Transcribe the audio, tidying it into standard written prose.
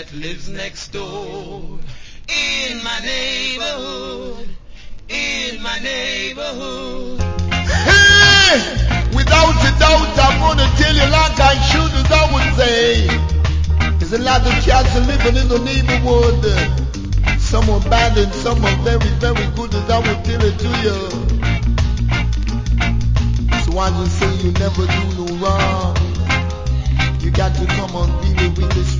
that lives next door. In my neighborhood, in my neighborhood. Hey, without a doubt, I'm gonna tell you like I should, as I would say. There's a lot of cats living in the neighborhood. Some are bad and some are very, very good, as I would tell it to you. So I just say you never do no wrong. You got to come on really, really